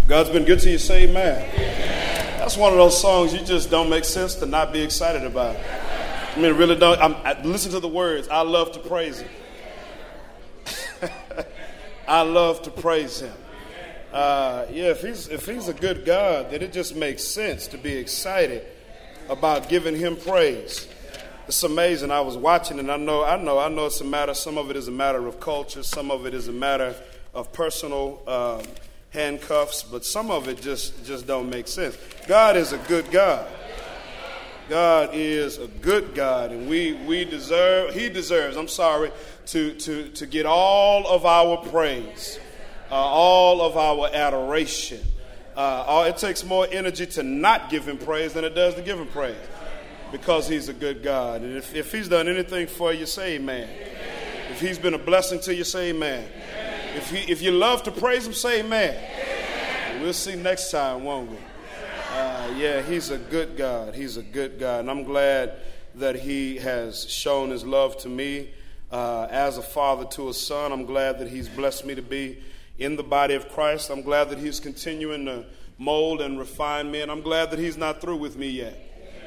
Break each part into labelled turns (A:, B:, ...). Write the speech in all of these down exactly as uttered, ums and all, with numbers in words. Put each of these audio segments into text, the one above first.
A: God's been good to you, say amen. Amen. That's one of those songs you just don't make sense to not be excited about. I mean, really don't. I'm, I, listen to the words. I love to praise him. I love to praise him. Uh, yeah, if he's if he's a good God, then it just makes sense to be excited about giving him praise. It's amazing. I was watching, and I know, I know, I know it's a matter. Some of it is a matter of culture. Some of it is a matter of personal um, handcuffs. But some of it just just don't make sense. God is a good God. God is a good God, and we we deserve. He deserves. I'm sorry to to to get all of our praise, uh, all of our adoration. Uh, all, it takes more energy to not give him praise than it does to give him praise, because he's a good God. And if, if he's done anything for you, say amen. Amen. If he's been a blessing to you, say amen. Amen. If he if you love to praise him, say amen. Amen. We'll see next time, won't we? Uh, yeah, he's a good God. He's a good God. And I'm glad that he has shown his love to me uh, as a father to a son. I'm glad that he's blessed me to be in the body of Christ. I'm glad that he's continuing to mold and refine me. And I'm glad that he's not through with me yet.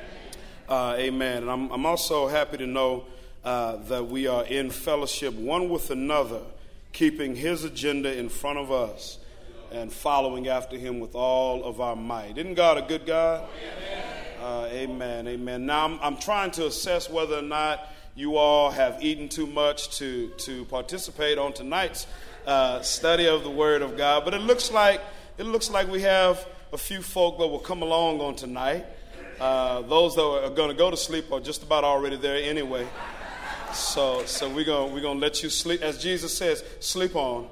A: Uh, amen. And I'm, I'm also happy to know uh, that we are in fellowship one with another, keeping his agenda in front of us and following after him with all of our might. Isn't God a good God? Uh, amen. Amen. Now, I'm, I'm trying to assess whether or not you all have eaten too much to, to participate on tonight's uh, study of the Word of God. But it looks like it looks like we have a few folk that will come along on tonight. Uh, those that are going to go to sleep are just about already there anyway. So, so we're going we're going to let you sleep, as Jesus says, sleep on.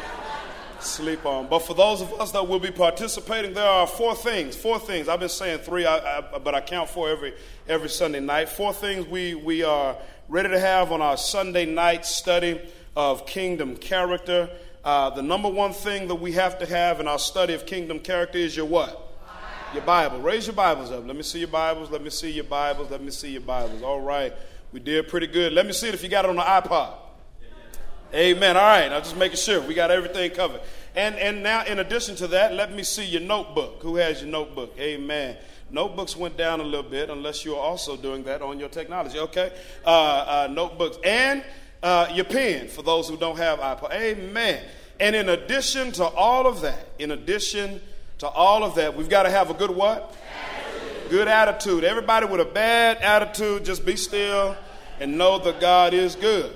A: Sleep on. But for those of us that will be participating, there are four things. Four things. I've been saying three, I, I, but I count four every every Sunday night. Four things we we are ready to have on our Sunday night study of kingdom character. Uh, the number one thing that we have to have in our study of kingdom character is your what? Your Bible. Raise your Bibles up. Let me see your Bibles. Let me see your Bibles. Let me see your Bibles. All right. We did pretty good. Let me see it if you got it on the iPod. Amen. All right. I'm just making sure we got everything covered. And and now, in addition to that, let me see your notebook. Who has your notebook? Amen. Notebooks went down a little bit, unless you're also doing that on your technology. Okay. Uh, uh, notebooks and uh, your pen for those who don't have iPod. Amen. And in addition to all of that, in addition to all of that, we've got to have a good what? Attitude. Good attitude. Everybody with a bad attitude, just be still and know that God is good.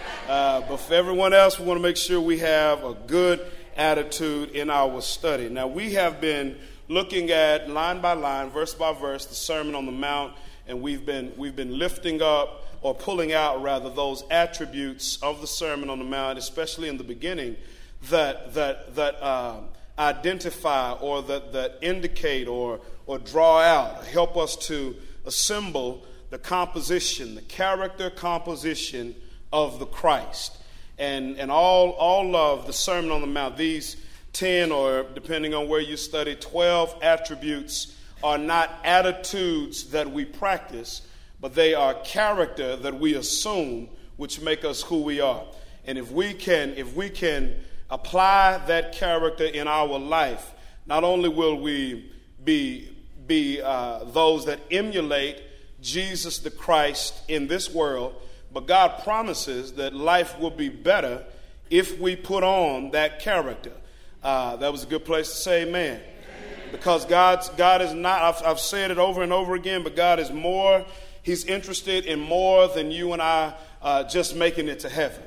A: Uh, but for everyone else, we want to make sure we have a good attitude in our study. Now, we have been looking at line by line, verse by verse, the Sermon on the Mount, and we've been we've been lifting up or pulling out rather those attributes of the Sermon on the Mount, especially in the beginning, that that that uh, identify or that that indicate or or draw out, help us to assemble the composition, the character composition of the Christ. And and all all of the Sermon on the Mount, these ten, or depending on where you study, twelve attributes are not attitudes that we practice, but they are character that we assume, which make us who we are. And if we can if we can apply that character in our life, not only will we be be uh, those that emulate Jesus the Christ in this world, but God promises that life will be better if we put on that character. Uh, that was a good place to say amen. Amen. Because God's, God is not, I've, I've said it over and over again, but God is more, he's interested in more than you and I uh, just making it to heaven.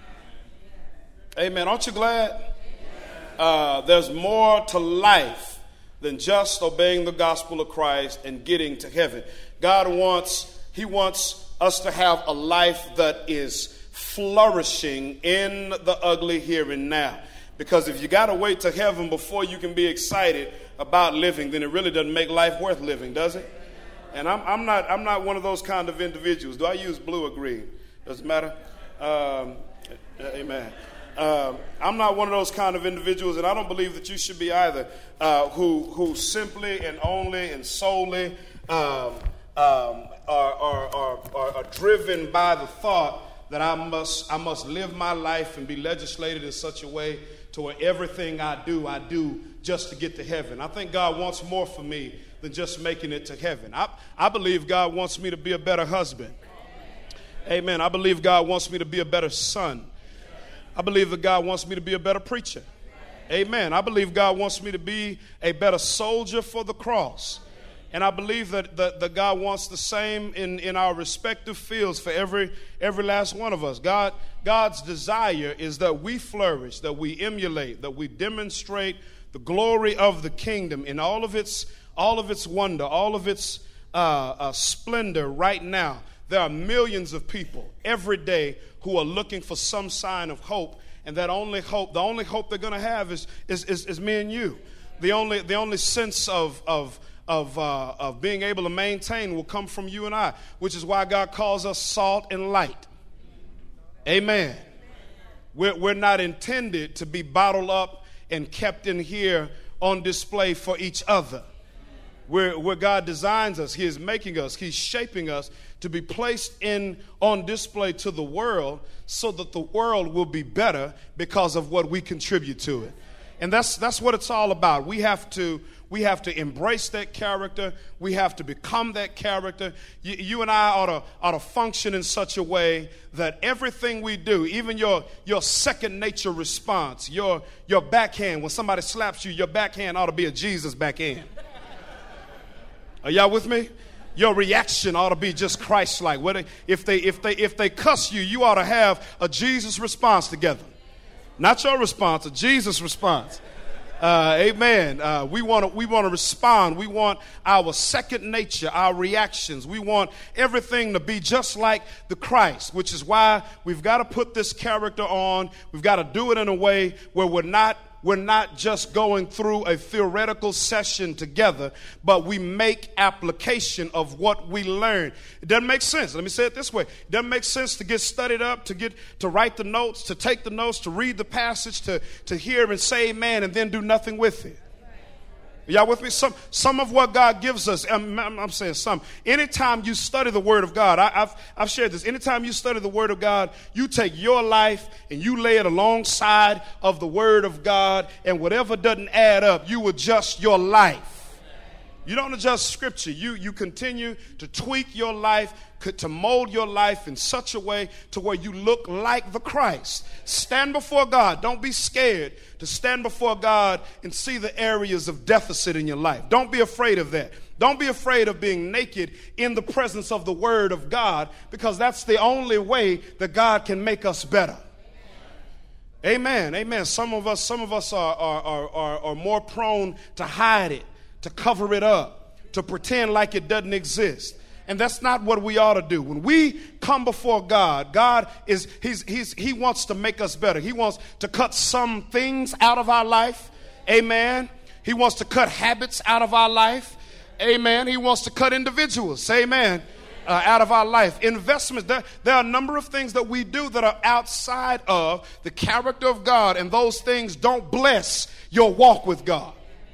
A: Amen. Aren't you glad? Uh, there's more to life than just obeying the gospel of Christ and getting to heaven. God wants, he wants us to have a life that is flourishing in the ugly here and now. Because if you got to wait to heaven before you can be excited about living, then it really doesn't make life worth living, does it? And I'm, I'm not I'm not one of those kind of individuals. Do I use blue or green? Doesn't matter. Um, amen. Um, I'm not one of those kind of individuals, and I don't believe that you should be either, uh, who who simply and only and solely um, um, are, are, are, are, are driven by the thought that I must I must live my life and be legislated in such a way to where everything I do, I do just to get to heaven. I think God wants more for me than just making it to heaven. I, I believe God wants me to be a better husband. Amen. I believe God wants me to be a better son. I believe that God wants me to be a better preacher. Amen. I believe God wants me to be a better soldier for the cross. And I believe that, that, that God wants the same in, in our respective fields for every every last one of us. God, God's desire is that we flourish, that we emulate, that we demonstrate the glory of the kingdom in all of its all of its wonder, all of its uh, uh, splendor right now. There are millions of people every day who are looking for some sign of hope, and that only hope, the only hope they're going to have is, is is is me and you. The only the only sense of of Of, uh, of being able to maintain will come from you and I, which is why God calls us salt and light. Amen. We're, we're not intended to be bottled up and kept in here on display for each other. We're, where God designs us, He is making us, He's shaping us to be placed in on display to the world so that the world will be better because of what we contribute to it. And that's that's what it's all about. We have to we have to embrace that character. We have to become that character. You, you and I ought to ought to function in such a way that everything we do, even your your second nature response, your your backhand when somebody slaps you, your backhand ought to be a Jesus backhand. Are y'all with me? Your reaction ought to be just Christ-like. Whether if they if they if they cuss you, you ought to have a Jesus response together. Not your response, a Jesus response. Uh, amen. Uh, we want to we want to respond. We want our second nature, our reactions. We want everything to be just like the Christ, which is why we've got to put this character on. We've got to do it in a way where we're not we're not just going through a theoretical session together, but we make application of what we learn. It doesn't make sense. Let me say it this way. It doesn't make sense to get studied up, to get to write the notes, to take the notes, to read the passage, to, to hear and say amen, and then do nothing with it. Y'all with me? Some some of what God gives us, I'm, I'm saying some. Anytime you study the Word of God, I, I've I've shared this. Anytime you study the Word of God, you take your life and you lay it alongside of the Word of God, and whatever doesn't add up, you adjust your life. You don't adjust Scripture. You you continue to tweak your life, to mold your life in such a way to where you look like the Christ. Stand before God. Don't be scared to stand before God and see the areas of deficit in your life. Don't be afraid of that. Don't be afraid of being naked in the presence of the Word of God, because that's the only way that God can make us better. Amen. Amen. Some of us, some of us are, are, are, are, are more prone to hide it, to cover it up, to pretend like it doesn't exist. And that's not what we ought to do. When we come before God, God is he's, he's, He wants to make us better. He wants to cut some things out of our life. Amen. He wants to cut habits out of our life. Amen. He wants to cut individuals. Amen. Uh, out of our life. Investments. There, there are a number of things that we do that are outside of the character of God, and those things don't bless your walk with God.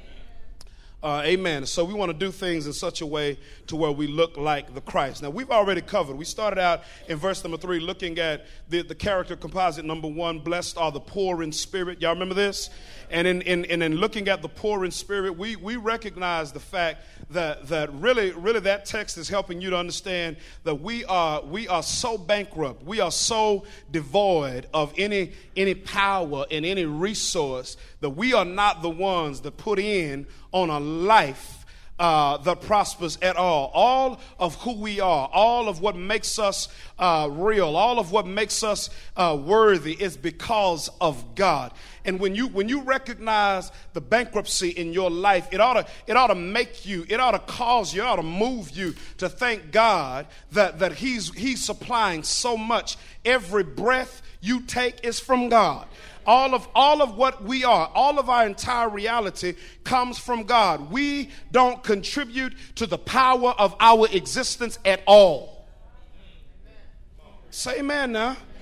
A: Uh, amen. So we want to do things in such a way to where we look like the Christ. Now, we've already covered. We started out in verse number three looking at the, the character composite number one, blessed are the poor in spirit. Y'all remember this? And in, in, in, in looking at the poor in spirit, we, we recognize the fact that, that really, really that text is helping you to understand that we are, we are so bankrupt. We are so devoid of any, any power and any resource that we are not the ones that put in on a life uh, that prospers at all. All of who we are, all of what makes us uh, real, all of what makes us uh, worthy is because of God. And when you when you recognize the bankruptcy in your life, it ought to it ought to make you, it ought to cause you, it ought to move you to thank God that that He's He's supplying so much. Every breath you take is from God. All of all of what we are, all of our entire reality comes from God. We don't contribute to the power of our existence at all. Say amen now.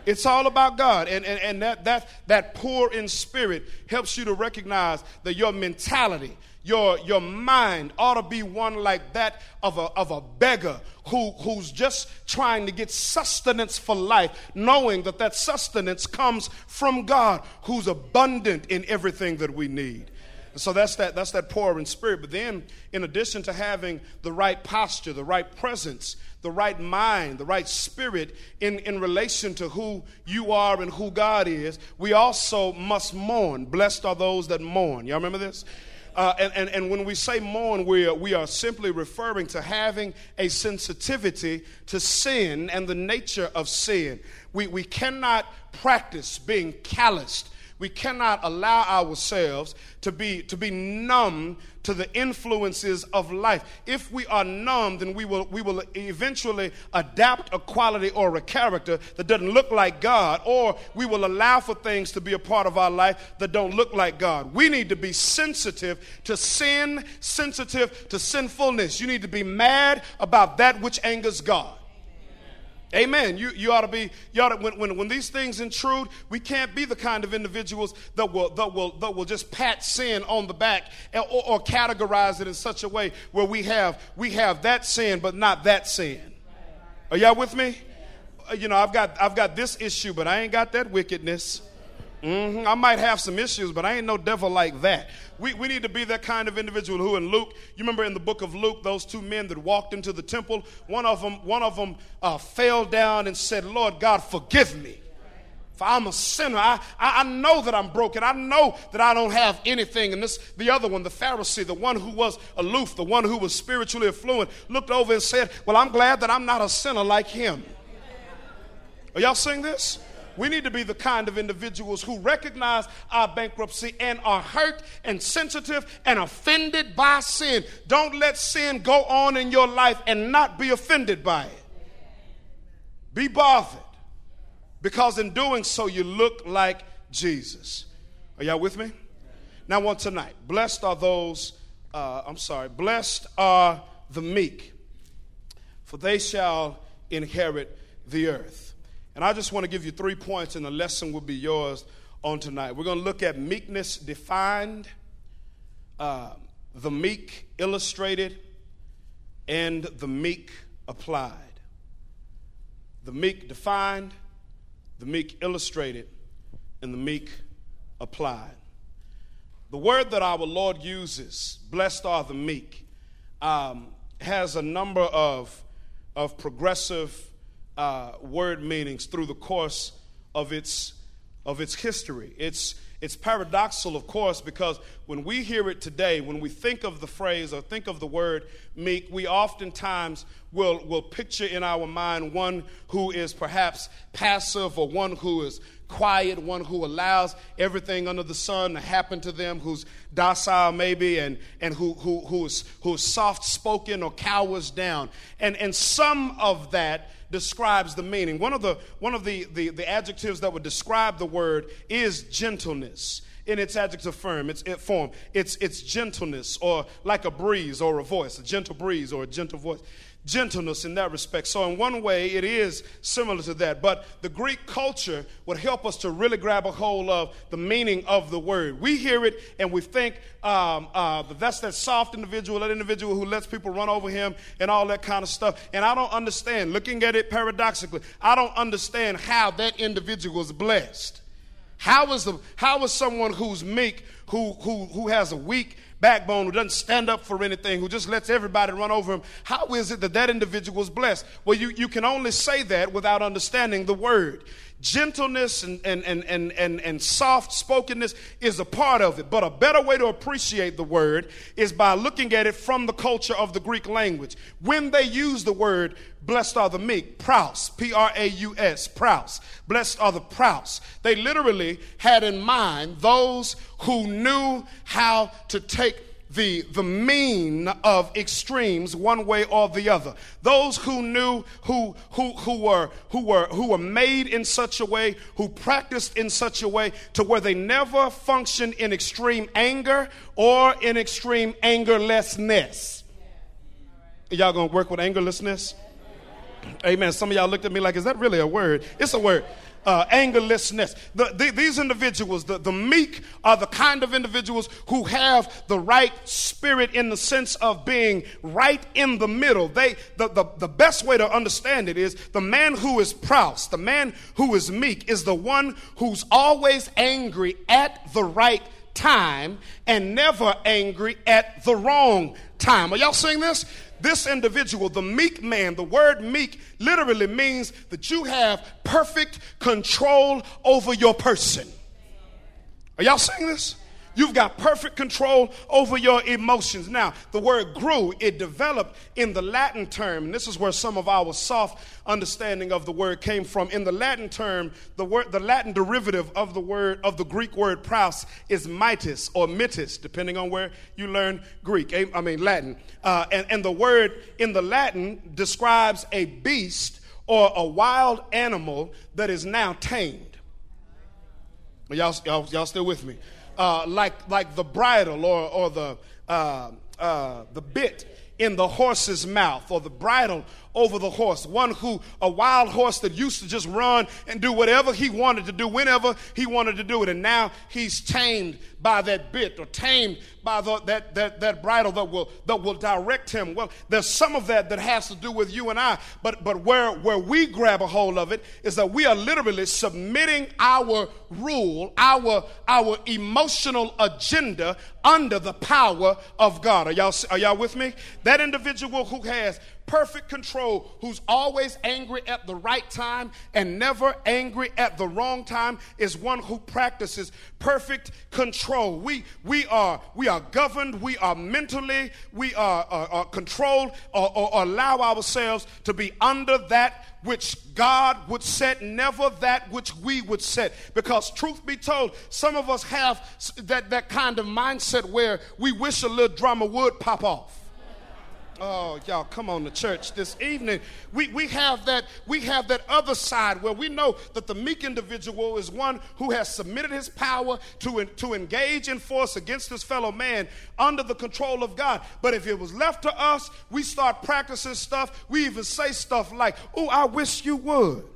A: It's all about God. And, and, and that, that, that poor in spirit helps you to recognize that your mentality, your, your mind ought to be one like that of a, of a beggar who, who's just trying to get sustenance for life, knowing that that sustenance comes from God, who's abundant in everything that we need. So that's that, that's that poor in spirit. But then, in addition to having the right posture, the right presence, the right mind, the right spirit in, in relation to who you are and who God is, we also must mourn. Blessed are those that mourn. Y'all remember this? Uh, and, and, and when we say mourn, we are, we are simply referring to having a sensitivity to sin and the nature of sin. We, we cannot practice being calloused. We cannot allow ourselves to be, to be numb to the influences of life. If we are numb, then we will, we will eventually adapt a quality or a character that doesn't look like God, or we will allow for things to be a part of our life that don't look like God. We need to be sensitive to sin, sensitive to sinfulness. You need to be mad about that which angers God. Amen. You, you ought to be, you ought to, when, when, when these things intrude, we can't be the kind of individuals that will, that will, that will just pat sin on the back or, or categorize it in such a way where we have, we have that sin, but not that sin. Are y'all with me? You know, I've got, I've got this issue, but I ain't got that wickedness. Mm-hmm. I might have some issues, but I ain't no devil like that. We, we need to be that kind of individual who in Luke, you remember in the book of Luke, those two men that walked into the temple, one of them, one of them uh, fell down and said, Lord God, forgive me. For I'm a sinner. I, I, I know that I'm broken. I know that I don't have anything. And this, the other one, the Pharisee, the one who was aloof, the one who was spiritually affluent, looked over and said, well, I'm glad that I'm not a sinner like him. Are y'all seeing this? We need to be the kind of individuals who recognize our bankruptcy and are hurt and sensitive and offended by sin. Don't let sin go on in your life and not be offended by it. Be bothered, because in doing so, you look like Jesus. Are y'all with me? Now, one tonight. Blessed are those, uh, I'm sorry, blessed are the meek, for they shall inherit the earth. And I just want to give you three points, and the lesson will be yours on tonight. We're going to look at meekness defined, uh, the meek illustrated, and the meek applied. The meek defined, the meek illustrated, and the meek applied. The word that our Lord uses, blessed are the meek, um, has a number of, of progressive Uh, word meanings through the course of its of its history. It's it's paradoxical, of course, because when we hear it today, when we think of the phrase or think of the word meek, we oftentimes will will picture in our mind one who is perhaps passive, or one who is quiet, one who allows everything under the sun to happen to them, who's docile maybe, and and who who who's who's soft spoken or cowers down, and and some of that describes the meaning. One of the one of the, the, the adjectives that would describe the word is gentleness in its adjective form. It's it form. It's it's gentleness, or like a breeze or a voice, a gentle breeze or a gentle voice. Gentleness in that respect. So in one way, it is similar to that. But the Greek culture would help us to really grab a hold of the meaning of the word. We hear it and we think um, uh, that that's that soft individual, that individual who lets people run over him and all that kind of stuff. And I don't understand, looking at it paradoxically, I don't understand how that individual is blessed. How is the how is someone who's meek, who who who has a weak backbone, who doesn't stand up for anything, who just lets everybody run over him, how is it that that individual is blessed? Well, you, you can only say that without understanding the word. Gentleness and, and, and, and, and, and soft-spokenness is a part of it. But a better way to appreciate the word is by looking at it from the culture of the Greek language. When they use the word, blessed are the meek, praus, P R A U S, praus, blessed are the praus, they literally had in mind those who knew how to take the, the mean of extremes one way or the other. Those who knew, who, who, who, were, who, were, who were made in such a way, who practiced in such a way to where they never functioned in extreme anger or in extreme angerlessness. Y'all gonna work with angerlessness? Amen. Some of y'all looked at me like, is that really a word? It's a word. Uh, angerlessness. The, the, these individuals, the, the meek, are the kind of individuals who have the right spirit in the sense of being right in the middle. They, the, the, the best way to understand it is the man who is prouse, the man who is meek, is the one who's always angry at the right time and never angry at the wrong time. Are y'all seeing this? This individual, the meek man, the word meek literally means that you have perfect control over your person. Are y'all seeing this? You've got perfect control over your emotions. Now, the word grew, it developed in the Latin term, and this is where some of our soft understanding of the word came from. In the Latin term, the word, the Latin derivative of the word, of the Greek word praus, is mitis or mitis, depending on where you learn Greek, I mean Latin. Uh, and, and the word in the Latin describes a beast or a wild animal that is now tamed. Y'all, y'all, y'all still with me? Uh, like like the bridle or or the uh, uh, the bit in the horse's mouth, or the bridle over the horse. One who, a wild horse that used to just run and do whatever he wanted to do whenever he wanted to do it, and now he's tamed by that bit, or tamed by the, that that that bridle that will that will direct him. Well, there's some of that that has to do with you and I, but but where where we grab a hold of it is that we are literally submitting our rule, our our emotional agenda under the power of God. Are y'all are y'all with me? That individual who has perfect control, who's always angry at the right time and never angry at the wrong time, is one who practices perfect control. We we are we are governed, we are mentally, we are, are, are controlled, or, or, or allow ourselves to be under that which God would set, never that which we would set. Because truth be told, some of us have that, that kind of mindset where we wish a little drama would pop off. Oh, y'all, come on to church this evening. We we have that we have that other side where we know that the meek individual is one who has submitted his power to, to engage in force against his fellow man under the control of God. But if it was left to us, we start practicing stuff. We even say stuff like, "Oh, I wish you would."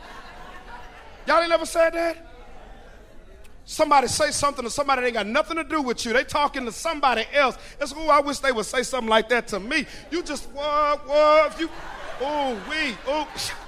A: Y'all ain't never said that? Somebody say something to somebody that ain't got nothing to do with you. They talking to somebody else. It's, oh, I wish they would say something like that to me. You just, what, what, you, oh, we, oh.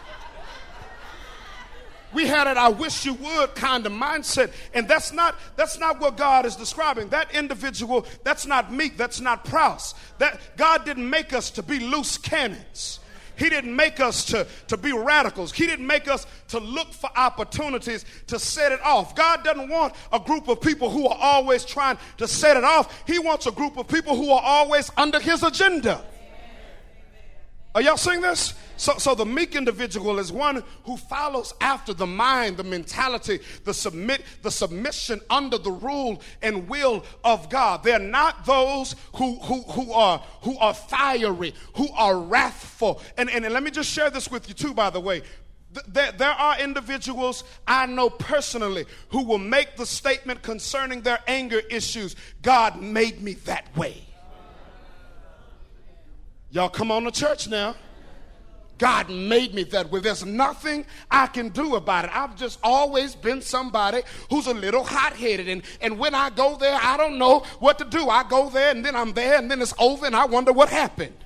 A: We had it, I wish you would kind of mindset. And that's not, that's not what God is describing. That individual, that's not meek, that's not prouse. That, God didn't make us to be loose cannons. He didn't make us to, to be radicals. He didn't make us to look for opportunities to set it off. God doesn't want a group of people who are always trying to set it off. He wants a group of people who are always under his agenda. Are y'all seeing this? So, so the meek individual is one who follows after the mind, the mentality, the submit, the submission under the rule and will of God. They're not those who who who are who are fiery, who are wrathful. And, and, and let me just share this with you too, by the way. There, there are individuals I know personally who will make the statement concerning their anger issues, God made me that way. Y'all come on to church now. God made me that way. There's nothing I can do about it. I've just always been somebody who's a little hot-headed. And, and when I go there, I don't know what to do. I go there and then I'm there and then it's over and I wonder what happened.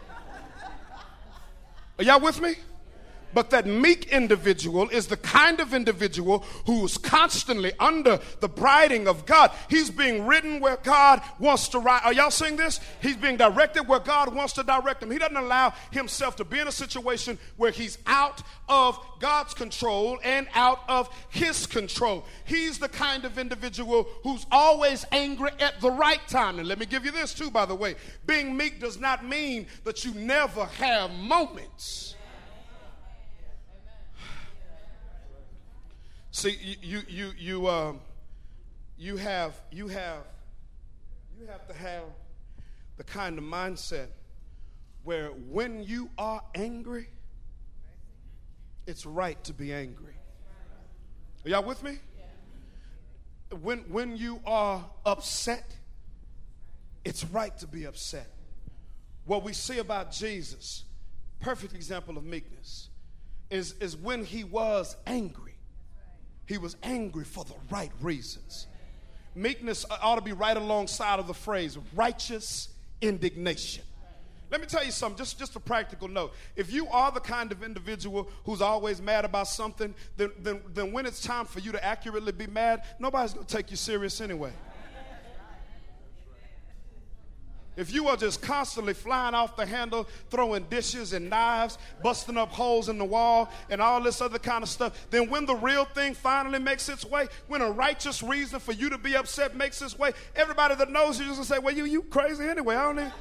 A: Are y'all with me? But that meek individual is the kind of individual who's constantly under the briding of God. He's being ridden where God wants to ride. Are y'all seeing this? He's being directed where God wants to direct him. He doesn't allow himself to be in a situation where he's out of God's control and out of his control. He's the kind of individual who's always angry at the right time. And let me give you this too, by the way. Being meek does not mean that you never have moments. See, you you you um, you have you have you have to have the kind of mindset where when you are angry, it's right to be angry. Are y'all with me? When when you are upset, it's right to be upset. What we see about Jesus, perfect example of meekness, is is when he was angry. He was angry for the right reasons. Meekness ought to be right alongside of the phrase righteous indignation. Let me tell you something, just, just a practical note. If you are the kind of individual who's always mad about something, then, then, then when it's time for you to accurately be mad, nobody's going to take you serious anyway. If you are just constantly flying off the handle, throwing dishes and knives, busting up holes in the wall, and all this other kind of stuff, then when the real thing finally makes its way, when a righteous reason for you to be upset makes its way, everybody that knows you is going to say, well, you, you crazy anyway. I don't even...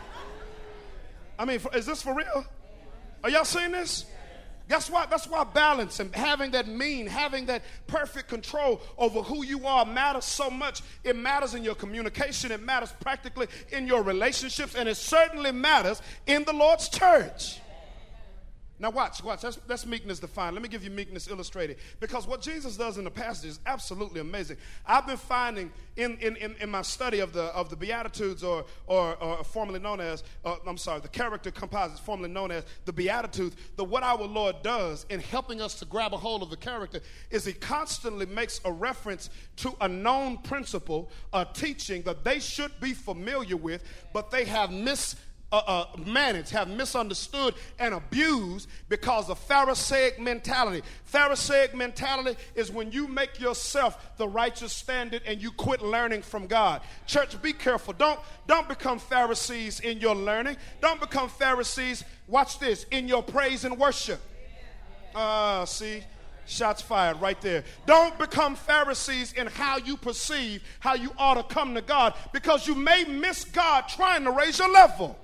A: I mean, is this for real? Are y'all seeing this? That's why, that's why balance and having that mean, having that perfect control over who you are matters so much. It matters in your communication. It matters practically in your relationships. And it certainly matters in the Lord's church. Now watch, watch. That's, that's meekness defined. Let me give you meekness illustrated. Because what Jesus does in the passage is absolutely amazing. I've been finding in, in, in, in my study of the of the Beatitudes, or or, or formerly known as, uh, I'm sorry, the character composites, formerly known as the Beatitudes, that what our Lord does in helping us to grab a hold of the character is he constantly makes a reference to a known principle, a teaching that they should be familiar with, but they have missed. Uh, uh, managed, have misunderstood and abused because of Pharisaic mentality. Pharisaic mentality is when you make yourself the righteous standard and you quit learning from God. Church, be careful. Don't, don't become Pharisees in your learning. Don't become Pharisees, watch this, in your praise and worship. Ah, uh, see? Shots fired right there. Don't become Pharisees in how you perceive how you ought to come to God, because you may miss God trying to raise your level.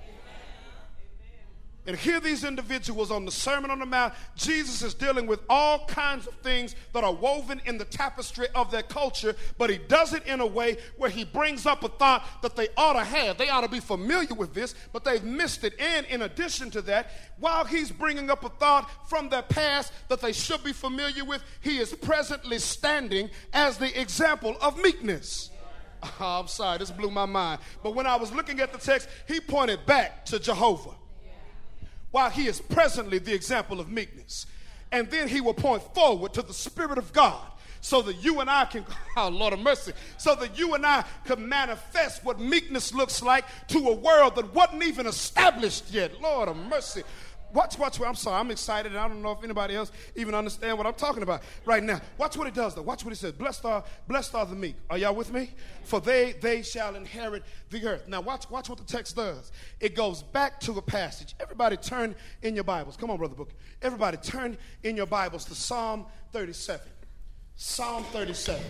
A: And here these individuals on the Sermon on the Mount, Jesus is dealing with all kinds of things that are woven in the tapestry of their culture, but he does it in a way where he brings up a thought that they ought to have. They ought to be familiar with this, but they've missed it. And in addition to that, while he's bringing up a thought from their past that they should be familiar with, he is presently standing as the example of meekness. Oh, I'm sorry, this blew my mind. But when I was looking at the text, he pointed back to Jehovah, while he is presently the example of meekness. And then he will point forward to the Spirit of God so that you and I can, oh Lord of mercy, so that you and I can manifest what meekness looks like to a world that wasn't even established yet. Lord of mercy. Watch, watch, I'm sorry, I'm excited, and I don't know if anybody else even understand what I'm talking about right now. Watch what it does, though. Watch what it says. Blessed are, blessed are the meek. Are y'all with me? For they, they shall inherit the earth. Now, watch, watch what the text does. It goes back to a passage. Everybody turn in your Bibles. Come on, Brother Booker. Everybody turn in your Bibles to Psalm thirty-seven. Psalm thirty-seven.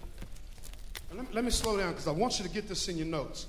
A: And let, me, let me slow down because I want you to get this in your notes.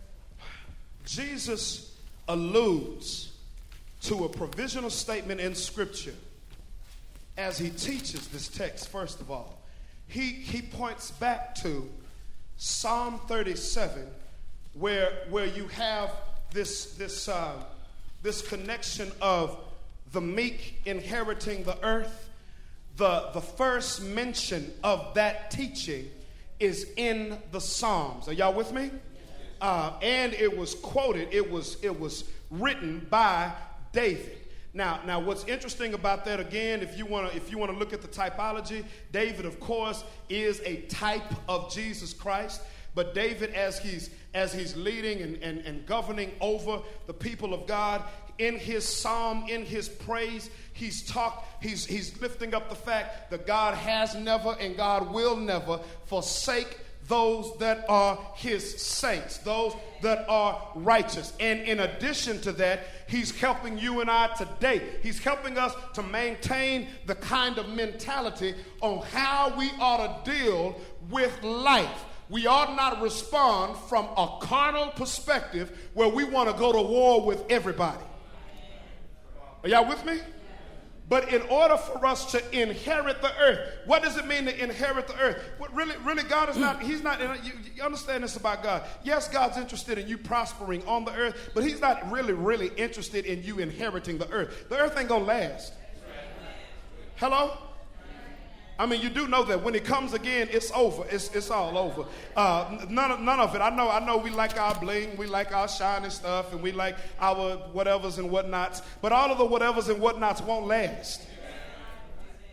A: Jesus alludes to a provisional statement in Scripture as he teaches this text. First of all, he, he points back to Psalm thirty-seven, where, where you have this, this, uh, this connection of the meek inheriting the earth. The, the first mention of that teaching is in the Psalms. Are y'all with me? Uh, and it was quoted, it was, it was written by David. Now, now, what's interesting about that, again, if you want to, if you want to look at the typology, David, of course, is a type of Jesus Christ. But David, as he's as he's leading and, and, and governing over the people of God, in his psalm, in his praise, he's talk, he's he's lifting up the fact that God has never and God will never forsake those that are his saints, those that are righteous. And in addition to that, he's helping you and I today. He's helping us to maintain the kind of mentality on how we ought to deal with life. We ought not respond from a carnal perspective where we want to go to war with everybody. Are y'all with me? But in order for us to inherit the earth, what does it mean to inherit the earth? What really, really, God is not, he's not, you, you understand this about God. Yes, God's interested in you prospering on the earth, but he's not really, really interested in you inheriting the earth. The earth ain't going to last. Hello? I mean, you do know that when it comes again, it's over. It's it's all over. Uh, none of, none of it. I know. I know. We like our bling. We like our shiny stuff, and we like our whatevers and whatnots. But all of the whatevers and whatnots won't last.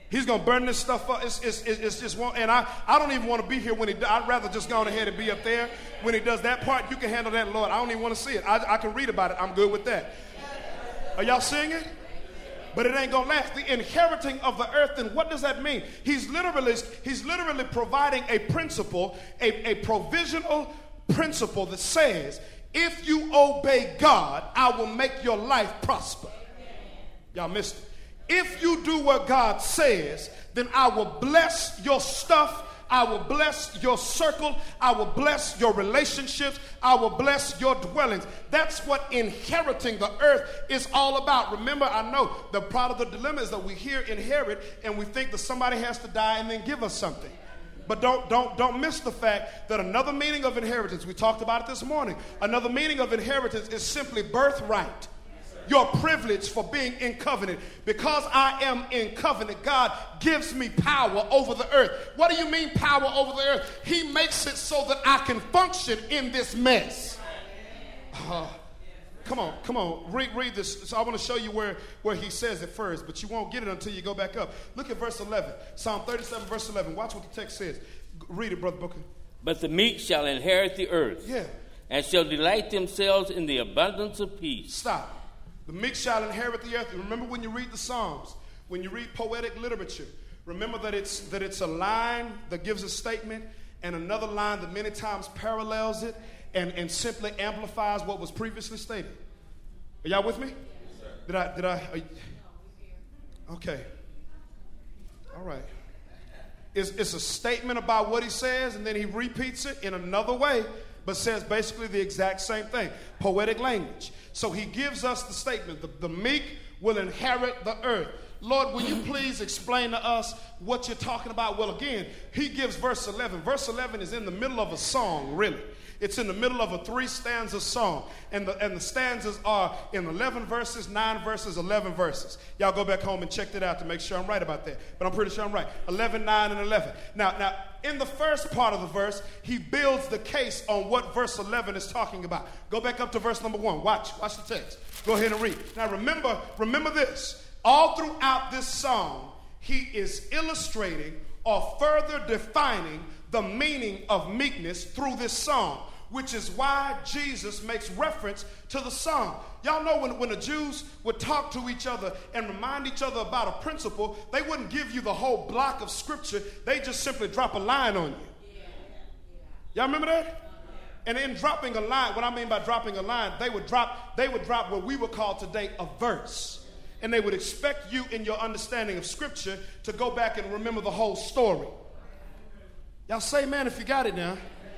A: He's going to burn this stuff up. It's, it's, it's just one. And I, I don't even want to be here when he does. I'd rather just go on ahead and be up there. When he does that part, you can handle that, Lord. I don't even want to see it. I, I can read about it. I'm good with that. Are y'all seeing it? But it ain't going to last. The inheriting of the earth, then what does that mean? He's literally, he's literally providing a principle, a, a provisional principle that says, if you obey God, I will make your life prosper. Y'all missed it. If you do what God says, then I will bless your stuff. I will bless your circle. I will bless your relationships. I will bless your dwellings. That's what inheriting the earth is all about. Remember, I know the part of the dilemma is that we hear inherit and we think that somebody has to die and then give us something. But don't, don't, don't miss the fact that another meaning of inheritance, we talked about it this morning, another meaning of inheritance is simply birthright. Your privilege for being in covenant. Because I am in covenant, God gives me power over the earth. What do you mean power over the earth? He makes it so that I can function in this mess. Uh, come on, come on, read, read this. So I want to show you where, where he says it first, but you won't get it until you go back up. Look at verse eleven. Psalm thirty-seven, verse eleven. Watch what the text says. Read it, Brother Booker.
B: But the meek shall inherit the earth.
A: Yeah.
B: And shall delight themselves in the abundance of peace.
A: Stop. The meek shall inherit the earth. Remember when you read the Psalms, when you read poetic literature, remember that it's that it's a line that gives a statement and another line that many times parallels it and, and simply amplifies what was previously stated. Are y'all with me? Yes, did I, did I, you, okay. All right. It's, it's a statement about what he says and then he repeats it in another way, but says basically the exact same thing. Poetic language. So he gives us the statement, the, the meek will inherit the earth. Lord, will you please explain to us what you're talking about? Well, again, he gives verse eleven. Verse eleven is in the middle of a song, really. It's in the middle of a three-stanza song. And the, and the stanzas are in eleven verses, nine verses, eleven verses. Y'all go back home and check that out to make sure I'm right about that. But I'm pretty sure I'm right. eleven, nine, and eleven. Now, now, in the first part of the verse, he builds the case on what verse eleven is talking about. Go back up to verse number one. Watch. Watch the text. Go ahead and read. Now, remember, remember this. All throughout this song, he is illustrating or further defining the meaning of meekness through this song, which is why Jesus makes reference to the song. Y'all know when, when the Jews would talk to each other and remind each other about a principle, they wouldn't give you the whole block of scripture. They just simply drop a line on you. Y'all remember that? And in dropping a line, what I mean by dropping a line, they would drop, they would drop what we would call today a verse. And they would expect you in your understanding of scripture to go back and remember the whole story. Y'all say, man, if you got it now.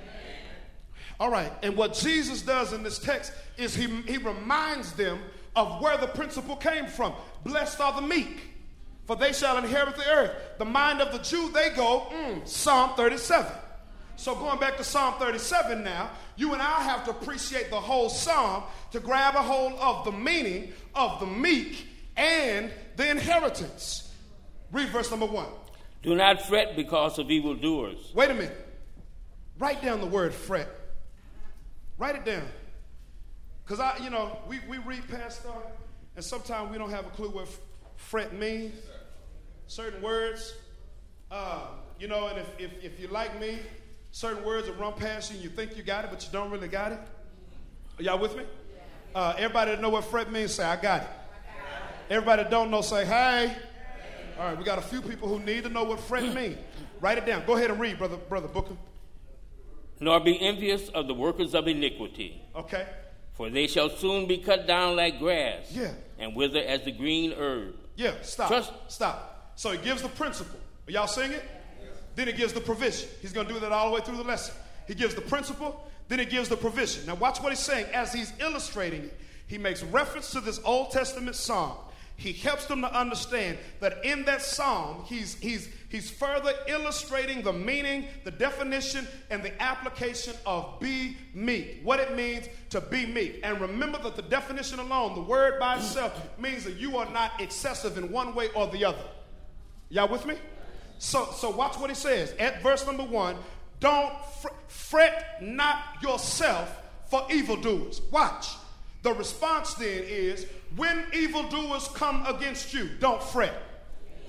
A: All right, and what Jesus does in this text is he, he reminds them of where the principle came from. Blessed are the meek, for they shall inherit the earth. The mind of the Jew, they go, mm, Psalm thirty-seven. So going back to Psalm thirty-seven now, you and I have to appreciate the whole psalm to grab a hold of the meaning of the meek and the inheritance. Read verse number one.
B: Do not fret because of evildoers.
A: Wait a minute. Write down the word fret. Write it down. Because, I, you know, we, we read past stuff, and sometimes we don't have a clue what f- fret means. Certain words, uh, you know, and if, if, if you're like me, certain words will run past you and you think you got it, but you don't really got it. Are y'all with me? Uh, everybody that know what fret means, say, I got it. Everybody that don't know, say, hey. All right, we got a few people who need to know what fret means. Write it down. Go ahead and read, brother, brother Booker.
B: Nor be envious of the workers of iniquity.
A: Okay.
B: For they shall soon be cut down like grass.
A: Yeah.
B: And wither as the green herb.
A: Yeah, stop.
B: Trust-
A: Stop. So he gives the principle. Are y'all seeing it? Yes. Then he gives the provision. He's going to do that all the way through the lesson. He gives the principle, then he gives the provision. Now watch what he's saying. As he's illustrating it, he makes reference to this Old Testament psalm. He helps them to understand that in that psalm, he's, he's, he's further illustrating the meaning, the definition, and the application of be meek, what it means to be meek. And remember that the definition alone, the word by itself, means that you are not excessive in one way or the other. Y'all with me? So, so watch what he says. At verse number one, don't fr- fret not yourself for evildoers. Watch. The response then is, when evildoers come against you, don't fret.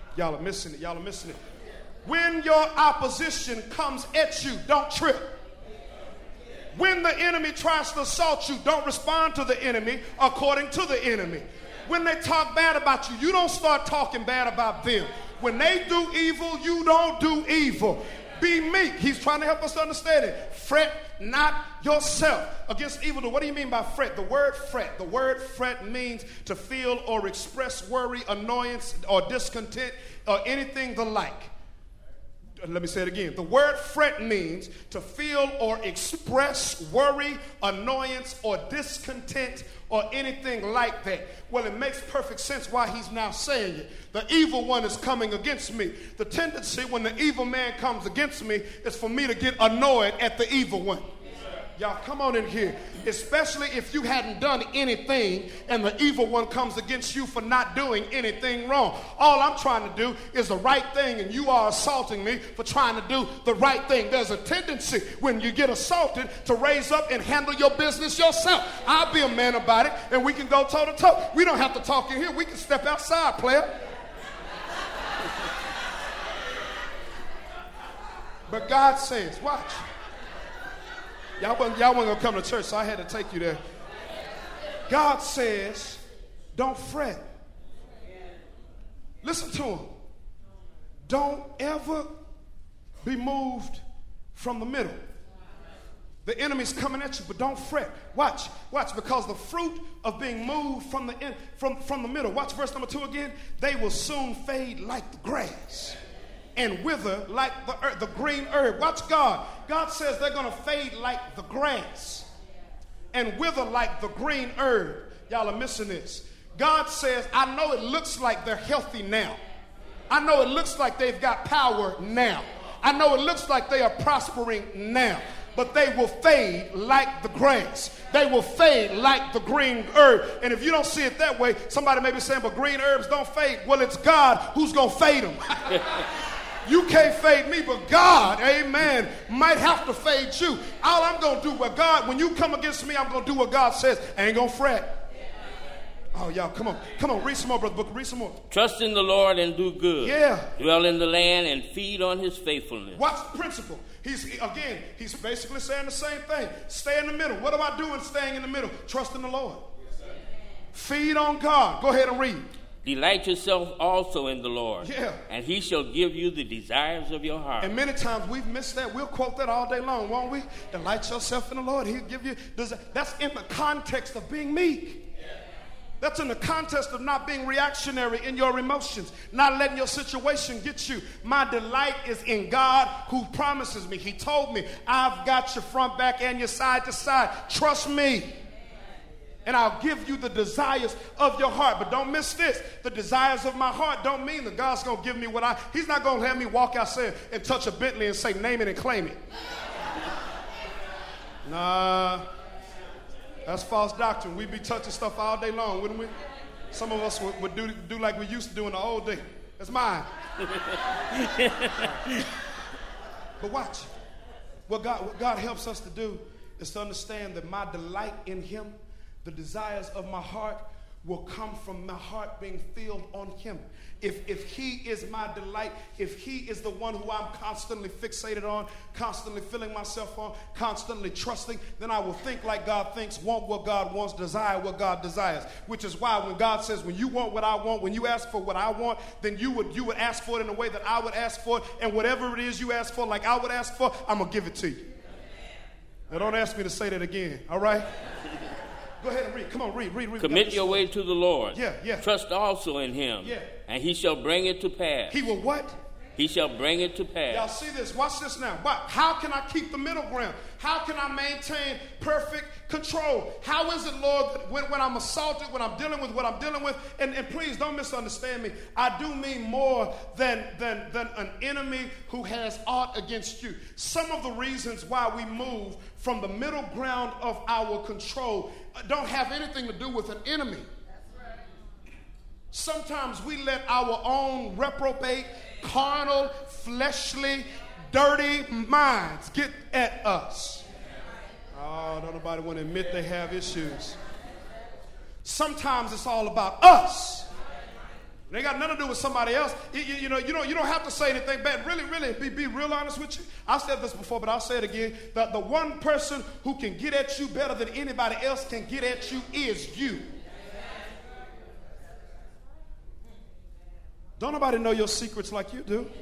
A: Y'all are missing it. Y'all are missing it. When your opposition comes at you, don't trip. When the enemy tries to assault you, don't respond to the enemy according to the enemy. When they talk bad about you, you don't start talking bad about them. When they do evil, you don't do evil. Be meek. He's trying to help us to understand it. Fret not yourself against evil. What do you mean by fret? The word fret. The word fret means to feel or express worry, annoyance, or discontent, or anything the like. Let me say it again. The word fret means to feel or express worry, annoyance, or discontent, or anything like that. Well, it makes perfect sense why he's now saying it. The evil one is coming against me. The tendency when the evil man comes against me is for me to get annoyed at the evil one. Y'all, come on in here. Especially if you hadn't done anything and the evil one comes against you for not doing anything wrong. All I'm trying to do is the right thing, and you are assaulting me for trying to do the right thing. There's a tendency when you get assaulted to raise up and handle your business yourself. I'll be a man about it, and we can go toe to toe. We don't have to talk in here. We can step outside, player. But God says, watch. Y'all wasn't, y'all wasn't going to come to church, so I had to take you there. God says, don't fret. Listen to him. Don't ever be moved from the middle. The enemy's coming at you, but don't fret. Watch, watch, because the fruit of being moved from the in, from, from the middle. Watch verse number two again. They will soon fade like the grass and wither like the earth, the green herb. Watch God. God says they're going to fade like the grass and wither like the green herb. Y'all are missing this. God says, I know it looks like they're healthy now. I know it looks like they've got power now. I know it looks like they are prospering now. But they will fade like the grass. They will fade like the green herb. And if you don't see it that way, somebody may be saying, but green herbs don't fade. Well, it's God who's going to fade them. You can't fade me, but God, amen, might have to fade you. All I'm going to do, what God, when you come against me, I'm going to do what God says. I ain't going to fret. Oh, y'all, come on. Come on, read some more, Brother Booker. Read some more.
B: Trust in the Lord and do good.
A: Yeah.
B: Dwell in the land and feed on his faithfulness.
A: Watch the principle. He's, again, he's basically saying the same thing. Stay in the middle. What am I doing staying in the middle? Trust in the Lord. Feed on God. Go ahead and read.
B: Delight yourself also in the Lord.
A: Yeah.
B: And he shall give you the desires of your heart.
A: And many times we've missed that. We'll quote that all day long, won't we? Delight yourself in the Lord. He'll give you. That's in the context of being meek. That's in the context of not being reactionary in your emotions, not letting your situation get you. My delight is in God who promises me. He told me, I've got your front, back, and your side to side. Trust me. And I'll give you the desires of your heart. But don't miss this. The desires of my heart don't mean that God's going to give me what I... He's not going to have me walk outside and touch a Bentley and say, name it and claim it. Nah. That's false doctrine. We'd be touching stuff all day long, wouldn't we? Some of us would, would do, do like we used to do in the old day. That's mine. But watch. What God, what God helps us to do is to understand that my delight in him, the desires of my heart, will come from my heart being filled on him. If, if he is my delight, if he is the one who I'm constantly fixated on, constantly filling myself on, constantly trusting, then I will think like God thinks, want what God wants, desire what God desires. Which is why when God says, when you want what I want, when you ask for what I want, then you would, you would ask for it in a way that I would ask for it. And whatever it is you ask for, like I would ask for, I'm going to give it to you. Now don't ask me to say that again, all right? Go ahead and read. Come on, read, read, read.
B: Commit your way to the Lord.
A: Yeah, yeah.
B: Trust also in him.
A: Yeah.
B: And he shall bring it to pass.
A: He will what?
B: He shall bring it to pass.
A: Y'all see this? Watch this now. But how can I keep the middle ground? How can I maintain perfect control? How is it, Lord, that when, when I'm assaulted, when I'm dealing with what I'm dealing with, and, and please don't misunderstand me, I do mean more than, than, than an enemy who has aught against you. Some of the reasons why we move from the middle ground of our control don't have anything to do with an enemy. Sometimes we let our own reprobate, carnal, fleshly, dirty minds get at us. Oh, don't nobody want to admit they have issues. Sometimes it's all about us. It ain't got nothing to do with somebody else. You, you, you know, you don't, you don't have to say anything bad. Really, really, be, be real honest with you. I've said this before, but I'll say it again. The, the one person who can get at you better than anybody else can get at you is you. Don't nobody know your secrets like you do.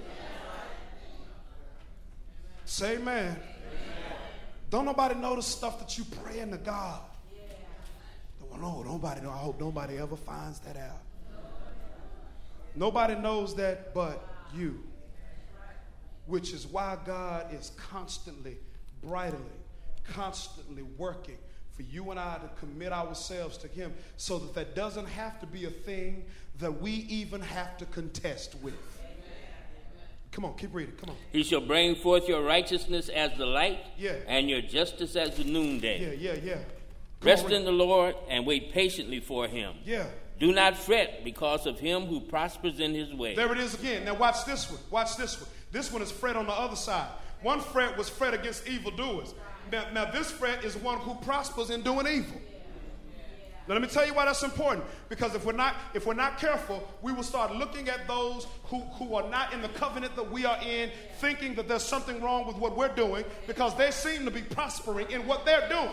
A: Say amen. Don't nobody know the stuff that you praying to God. Well, no, nobody know. I hope nobody ever finds that out. Nobody knows that but you. Which is why God is constantly, bridling, constantly working for you and I to commit ourselves to him so that that doesn't have to be a thing that we even have to contest with. Come on, keep reading. Come on.
B: He shall bring forth your righteousness as the light,
A: yeah,
B: and your justice as the noonday.
A: Yeah, yeah, yeah. Come
B: Rest
A: on,
B: in the Lord and wait patiently for him.
A: Yeah.
B: Do not fret because of him who prospers in his way.
A: There it is again. Now watch this one. Watch this one. This one is fret on the other side. One fret was fret against evildoers. Now, now this fret is one who prospers in doing evil. Now let me tell you why that's important. Because if we're not, if we're not careful, we will start looking at those who, who are not in the covenant that we are in, thinking that there's something wrong with what we're doing because they seem to be prospering in what they're doing.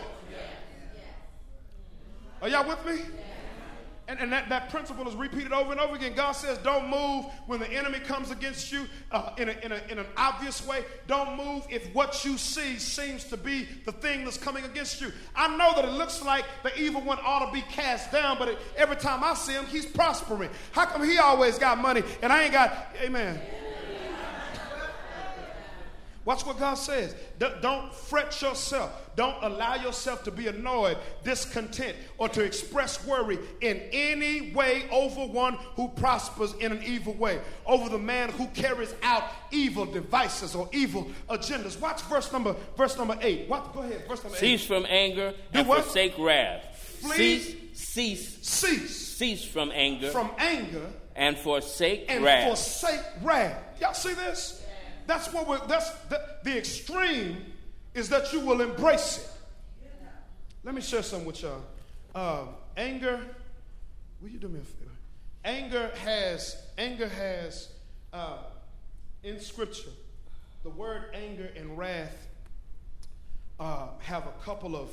A: Are y'all with me? And, and that, that principle is repeated over and over again. God says, don't move when the enemy comes against you uh, in, a, in, a, in an obvious way. Don't move if what you see seems to be the thing that's coming against you. I know that it looks like the evil one ought to be cast down, but it, every time I see him, he's prospering. How come he always got money and I ain't got, amen. Watch what God says. D- don't fret yourself. Don't allow yourself to be annoyed, discontent, or to express worry in any way over one who prospers in an evil way, over the man who carries out evil devices or evil agendas. Watch verse number verse number eight. What? Go ahead. Verse number
B: Cease
A: eight.
B: from anger
A: Do
B: and
A: what?
B: forsake wrath.
A: Flee.
B: Cease, cease,
A: Cease
B: cease from anger
A: from anger
B: and forsake
A: and
B: wrath.
A: forsake wrath. Y'all see this? That's what we're, that's the, the extreme is that you will embrace it. Let me share something with y'all. Um, anger, will you do me a favor? Anger has, anger has, uh, in Scripture, the word anger and wrath uh, have a couple of,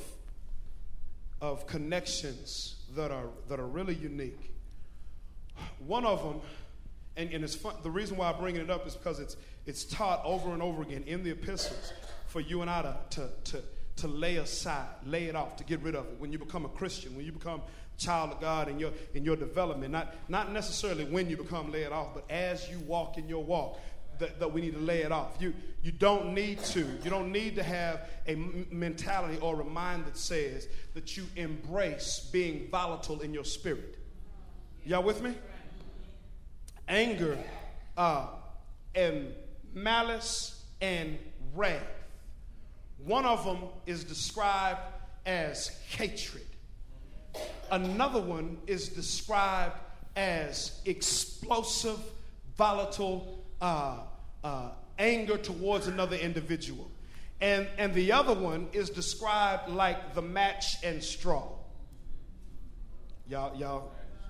A: of connections that are, that are really unique. One of them, and, and it's fun, the reason why I'm bringing it up is because it's It's taught over and over again in the epistles for you and I to, to, to, to lay aside, lay it off, to get rid of it. When you become a Christian, when you become a child of God in your, in your development, not, not necessarily when you become lay it off, but as you walk in your walk, that, that we need to lay it off. You, you don't need to. You don't need to have a m- mentality or a mind that says that you embrace being volatile in your spirit. Y'all with me? Anger uh, and malice and wrath. One of them is described as hatred. Another one is described as explosive, volatile uh, uh, anger towards another individual. And, and the other one is described like the match and straw. Y'all, y'all,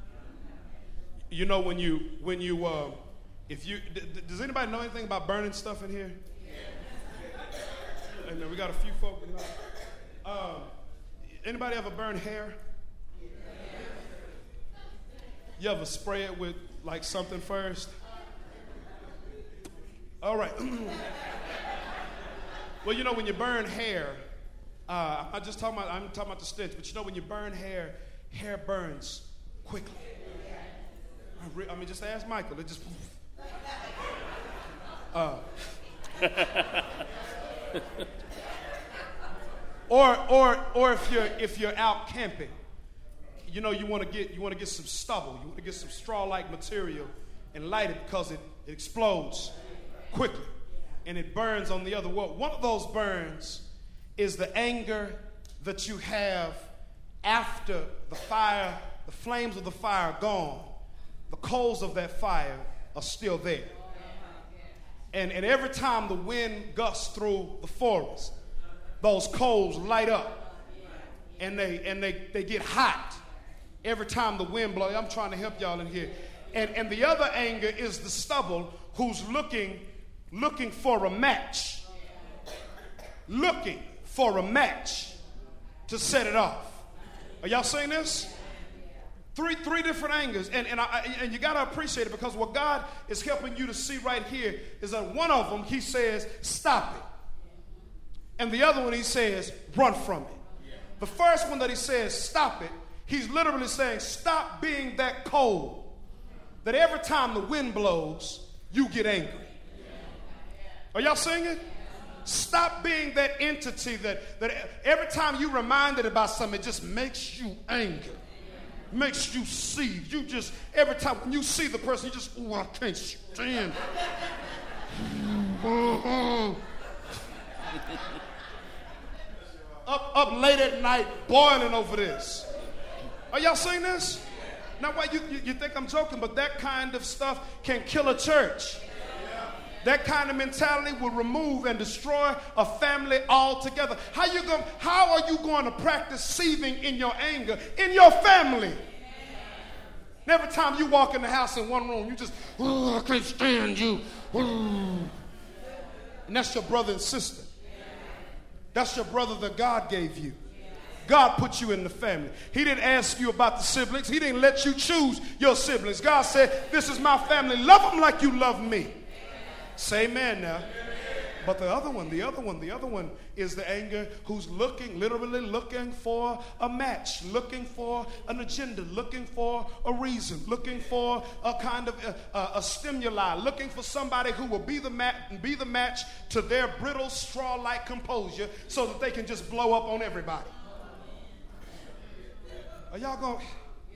A: you know when you, when you, uh, If you d- d- does anybody know anything about burning stuff in here? Yeah. Amen. We got a few folk. You know. um, anybody ever burn hair? Yeah. You ever spray it with like something first? All right. Well, you know when you burn hair, uh, I'm just talking about I'm talking about the stench, but you know when you burn hair, hair burns quickly. I, re- I mean, just ask Michael. It just. Uh, or or or if you're if you're out camping, you know you want to get you want to get some stubble, you want to get some straw-like material and light it because it, it explodes quickly and it burns on the other wall. One of those burns is the anger that you have after the fire, the flames of the fire are gone. The coals of that fire are still there. And, and every time the wind gusts through the forest, those coals light up and they and they, they get hot. Every time the wind blows, I'm trying to help y'all in here. And, and the other anger is the stubble who's looking, looking for a match. Looking for a match to set it off. Are y'all seeing this? Three, three different angers. And, and, I, and you got to appreciate it, because what God is helping you to see right here is that one of them, he says, stop it. And the other one, he says, run from it. The first one that he says, stop it, he's literally saying, stop being that cold that every time the wind blows, you get angry. Are y'all seeing it? Stop being that entity that, that every time you're reminded about something, it just makes you angry. Makes you see. You just, every time when you see the person, you just, oh, I can't stand. up, up late at night, boiling over this. Are y'all seeing this? Now, why you, you, you think I'm joking, but that kind of stuff can kill a church. That kind of mentality will remove and destroy a family altogether. How you going? How are you going to practice seething in your anger in your family? And every time you walk in the house in one room, you just, oh, I can't stand you. Oh. And that's your brother and sister. That's your brother that God gave you. God put you in the family. He didn't ask you about the siblings. He didn't let you choose your siblings. God said, this is my family. Love them like you love me. Say amen now. But the other one, the other one, the other one is the anger who's looking, literally looking for a match, looking for an agenda, looking for a reason, looking for a kind of a, a, a stimuli, looking for somebody who will be the, mat, be the match to their brittle, straw-like composure so that they can just blow up on everybody. Are y'all going?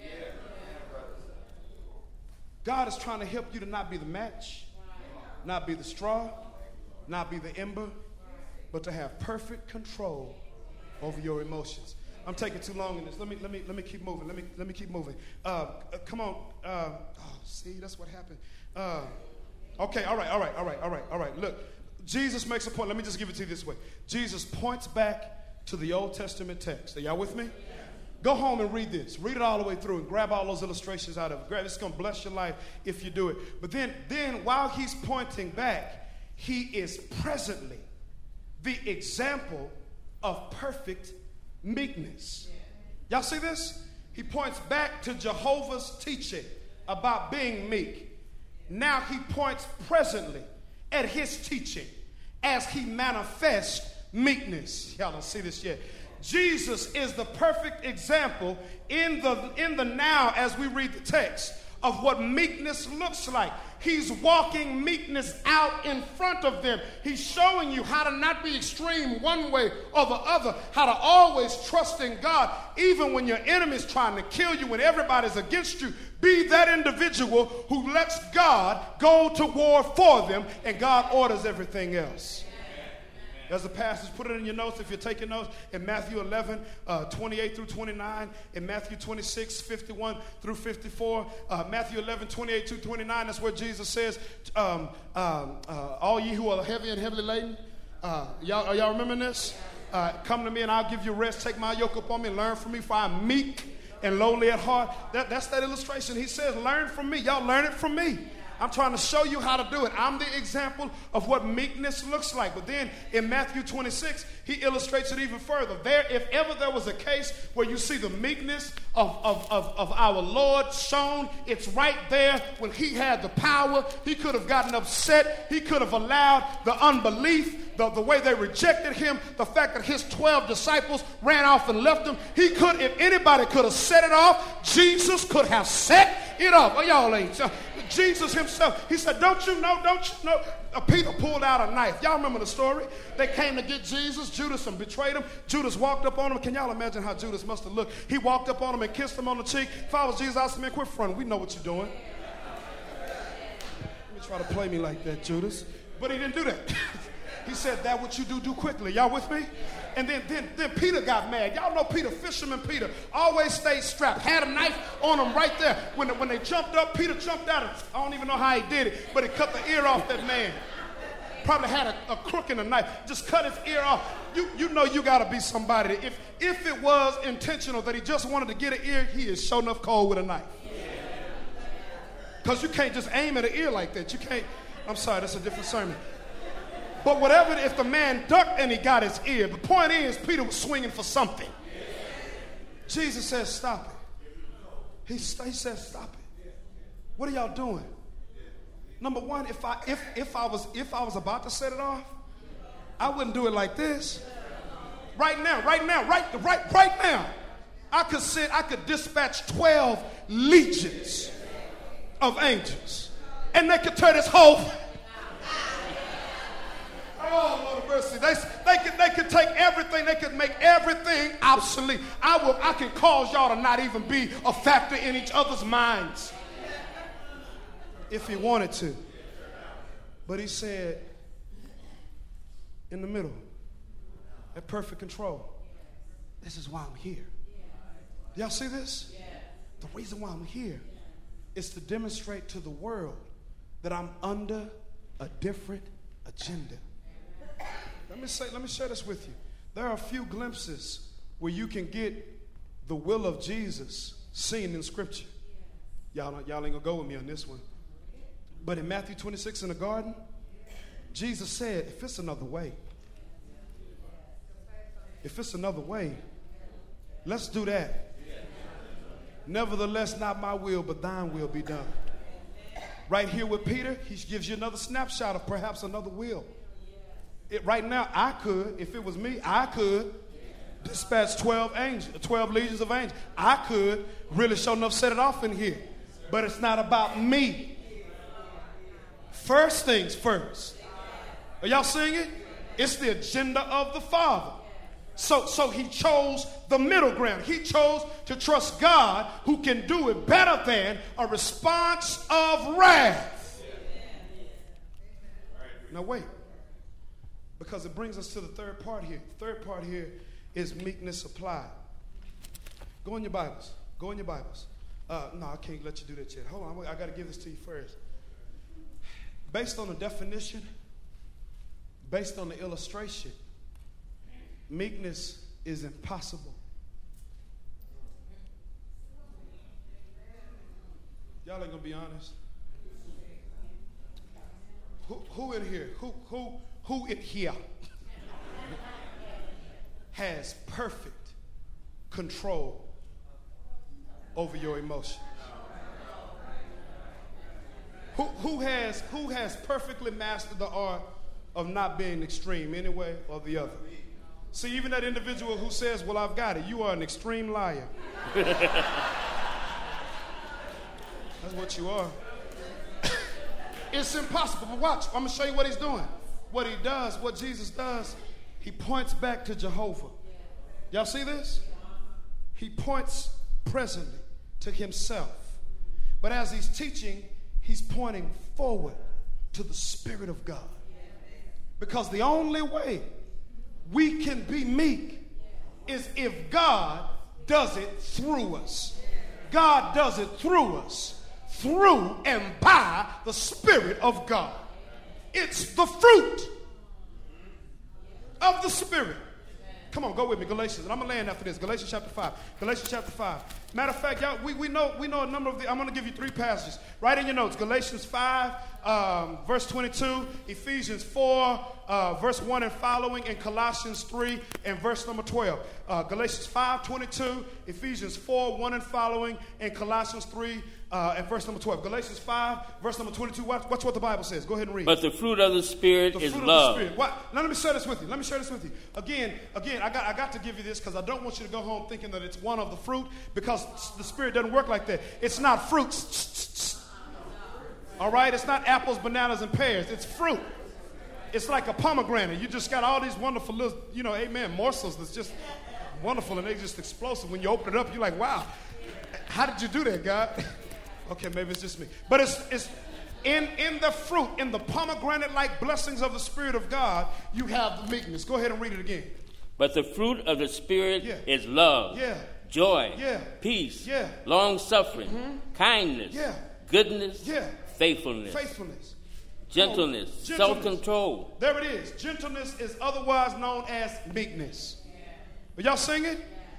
A: God is trying to help you to not be the match, not be the straw, not be the ember, but to have perfect control over your emotions. I'm taking too long in this. Let me let me let me keep moving. Let me let me keep moving. Uh, uh, come on. Uh, oh, see, that's what happened. Uh, okay, all right, all right, all right, all right, all right. Look, Jesus makes a point. Let me just give it to you this way. Jesus points back to the Old Testament text. Are y'all with me? Go home and read this. Read it all the way through and grab all those illustrations out of it. Grab, it's going to bless your life if you do it. But then, then while he's pointing back, he is presently the example of perfect meekness. Y'all see this? He points back to Jehovah's teaching about being meek. Now he points presently at his teaching as he manifests meekness. Y'all don't see this yet. Jesus is the perfect example in the, in the now as we read the text of what meekness looks like. He's walking meekness out in front of them. He's showing you how to not be extreme one way or the other, how to always trust in God, even when your enemy's trying to kill you, when everybody's against you. Be that individual who lets God go to war for them, and God orders everything else. There's a passage, put it in your notes if you're taking notes, in Matthew eleven, uh, twenty-eight through twenty-nine, in Matthew twenty-six, fifty-one through fifty-four, uh, Matthew eleven, twenty-eight through twenty-nine, that's where Jesus says, um, um, uh, all ye who are heavy and heavily laden, uh, y'all, are y'all remembering this? Uh, come to me and I'll give you rest. Take my yoke upon me and learn from me, for I'm meek and lowly at heart. That, that's that illustration. He says, learn from me. Y'all learn it from me. I'm trying to show you how to do it. I'm the example of what meekness looks like. But then in Matthew twenty-six, he illustrates it even further. There, if ever there was a case where you see the meekness of, of, of, of our Lord shown, it's right there when he had the power. He could have gotten upset. He could have allowed the unbelief, the, the way they rejected him, the fact that his twelve disciples ran off and left him. He could, if anybody could have set it off, Jesus could have set it off. Oh, y'all ain't. Jesus himself, he said, don't you know, don't you know? Uh, Peter pulled out a knife. Y'all remember the story? They came to get Jesus. Judas and betrayed him. Judas walked up on him. Can y'all imagine how Judas must have looked? He walked up on him and kissed him on the cheek. If I was Jesus, I said, man, quit fronting. We know what you're doing. Let me try to play me like that, Judas. But he didn't do that. He said, that what you do, do quickly. Y'all with me? And then, then, then Peter got mad. Y'all know Peter, fisherman Peter, always stayed strapped. Had a knife on him right there. When, when they jumped up, Peter jumped out. And I don't even know how he did it, but he cut the ear off that man. Probably had a, a crook in a knife. Just cut his ear off. You, you know you got to be somebody. That if, if it was intentional that he just wanted to get an ear, he is sure enough cold with a knife.
C: Because you can't just aim at an ear like that. You can't. I'm sorry, that's a different sermon. But whatever, if the man ducked and he got his ear, the point is Peter was swinging for something. Jesus says, stop it. He, he says, stop it. What are y'all doing? Number one, if I if if I was if I was about to set it off, I wouldn't do it like this. Right now, right now, right, right, right now, I could sit, I could dispatch twelve legions of angels, and they could tear this whole. Oh, Lord of mercy. They, they, could, they could take everything. They could make everything obsolete. I will. I can cause y'all to not even be a factor in each other's minds if he wanted to. But he said, in the middle, at perfect control, this is why I'm here. Y'all see this? The reason why I'm here is to demonstrate to the world that I'm under a different agenda. Let me say, let me share this with you. There are a few glimpses where you can get the will of Jesus seen in Scripture. Y'all, y'all ain't gonna go with me on this one. But in Matthew twenty-six in the garden, Jesus said, if it's another way, if it's another way, let's do that. Nevertheless, not my will, but thine will be done. Right here with Peter, he gives you another snapshot of perhaps another will. It, right now, I could, if it was me, I could dispatch twelve angels, twelve legions of angels. I could really show enough set it off in here. But it's not about me. First things first. Are y'all seeing it? It's the agenda of the Father. So, so he chose the middle ground. He chose to trust God, who can do it better than a response of wrath. Now wait. Because it brings us to the third part here. The third part here is meekness applied. Go in your Bibles. Go in your Bibles. Uh, no, I can't let you do that yet. Hold on. I got to give this to you first. Based on the definition, based on the illustration, meekness is impossible. Y'all ain't going to be honest. Who, who in here? Who, who, who in here has perfect control over your emotions? Who, who has who has perfectly mastered the art of not being extreme any way or the other? See, even that individual who says, well, I've got it, you are an extreme liar. That's what you are. It's impossible. But watch, I'm going to show you what he's doing. What he does, what Jesus does, he points back to Jehovah. Y'all see this? He points presently to himself. But as he's teaching, he's pointing forward to the Spirit of God. Because the only way we can be meek is if God does it through us. God does it through us. Through and by the Spirit of God. It's the fruit of the Spirit. Come on, go with me, Galatians. And I'm going to land after this. Galatians chapter five. Galatians chapter five. Matter of fact, y'all, we, we know we know a number of the, I'm going to give you three passages. Write in your notes. Galatians five, um, verse twenty-two. Ephesians four, uh, verse one and following. And Colossians three and verse number twelve. Uh, Galatians five, twenty-two. Ephesians four, one and following. And Colossians three uh, and verse number twelve. Galatians five, verse number twenty-two. Watch, watch what the Bible says. Go ahead and read.
B: But the fruit of the Spirit
C: the
B: is
C: fruit
B: love.
C: Of the Spirit. What? Now let me share this with you. Let me share this with you. Again, again, I got I got to give you this because I don't want you to go home thinking that it's one of the fruit, because the Spirit doesn't work like that. It's not fruits. All right? It's not apples, bananas, and pears. It's fruit. It's like a pomegranate. You just got all these wonderful little, you know, amen, morsels that's just wonderful, and they just explosive. When you open it up, you're like, wow, how did you do that, God? Okay, maybe it's just me. But it's it's in, in the fruit, in the pomegranate-like blessings of the Spirit of God, you have the meekness. Go ahead and read it again.
B: But the fruit of the Spirit
C: yeah.
B: is love,
C: yeah.
B: joy,
C: yeah.
B: peace,
C: yeah.
B: long-suffering,
C: mm-hmm.
B: kindness,
C: yeah.
B: goodness,
C: yeah.
B: faithfulness,
C: faithfulness.
B: gentleness,
C: Gentleness.
B: self-control.
C: There it is. Gentleness is otherwise known as meekness. Are y'all sing it?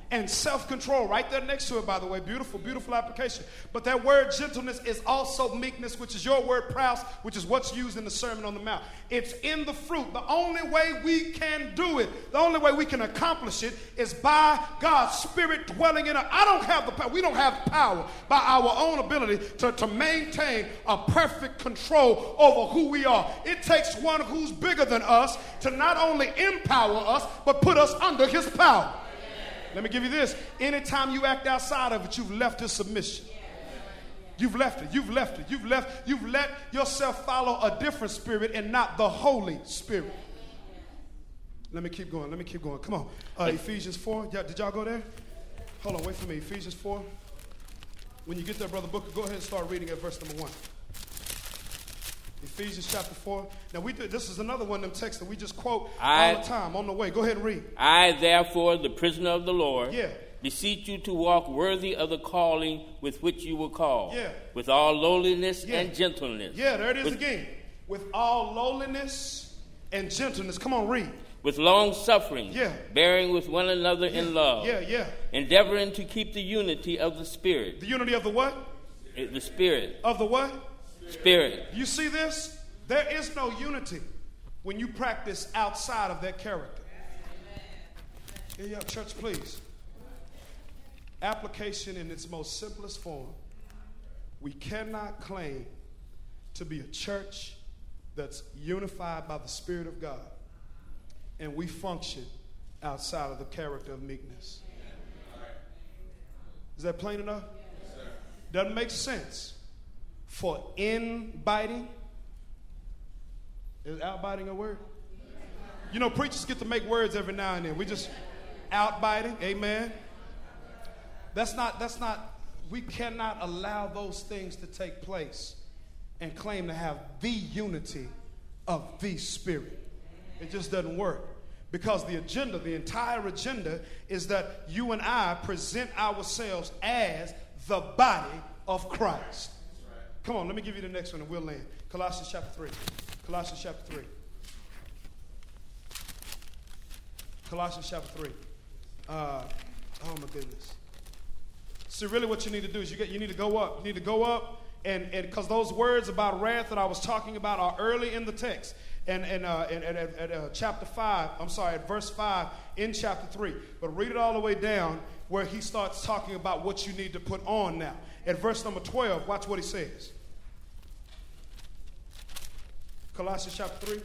C: and self-control. Right there next to it, by the way. Beautiful, beautiful application. But that word gentleness is also meekness, which is your word praus, which is what's used in the Sermon on the Mount. It's in the fruit. The only way we can do it, the only way we can accomplish it is by God's Spirit dwelling in us. I don't have the power. We don't have the power by our own ability to, to maintain a perfect control over who we are. It takes one who's bigger than us to not only empower us, but put us under his power. Let me give you this. Anytime you act outside of it, you've left his submission. You've left it. You've left it. You've left. You've let yourself follow a different spirit and not the Holy Spirit. Let me keep going. Let me keep going. Come on. Uh, Ephesians four. Yeah, did y'all go there? Hold on. Wait for me. Ephesians four. When you get there, Brother Booker, go ahead and start reading at verse number one. Ephesians chapter four. Now, we did, this is another one of them texts that we just quote I, all the time on the way. Go ahead and read.
B: I, therefore, the prisoner of the Lord,
C: yeah.
B: beseech you to walk worthy of the calling with which you were called,
C: yeah.
B: with all lowliness
C: yeah.
B: and gentleness.
C: Yeah, there it is
B: with,
C: again. With all lowliness and gentleness. Come on, read.
B: With long suffering,
C: yeah.
B: bearing with one another
C: yeah.
B: in love,
C: yeah, yeah.
B: endeavoring to keep the unity of the Spirit.
C: The unity of the what?
B: The Spirit.
C: Of the what?
B: Spirit.
C: You see this? There is no unity when you practice outside of that character. Yeah, yeah, church, please. Application in its most simplest form. We cannot claim to be a church that's unified by the Spirit of God, and we function outside of the character of meekness. Is that plain enough?
D: Yes, sir.
C: Doesn't make sense for inbiting. Is outbiting a word? You know, preachers get to make words every now and then. We just outbiting, amen. That's not, that's not, we cannot allow those things to take place and claim to have the unity of the Spirit. It just doesn't work. Because the agenda, the entire agenda, is that you and I present ourselves as the body of Christ. Come on, let me give you the next one and we'll land. Colossians chapter three. Colossians chapter three. Colossians chapter three. Uh, oh my goodness. See, really what you need to do is you get you need to go up. You need to go up and and because those words about wrath that I was talking about are early in the text. And, and, uh, and, and at, at uh, chapter five, I'm sorry, at verse five in chapter three. But read it all the way down where he starts talking about what you need to put on now. At verse number twelve, watch what he says. Colossians chapter three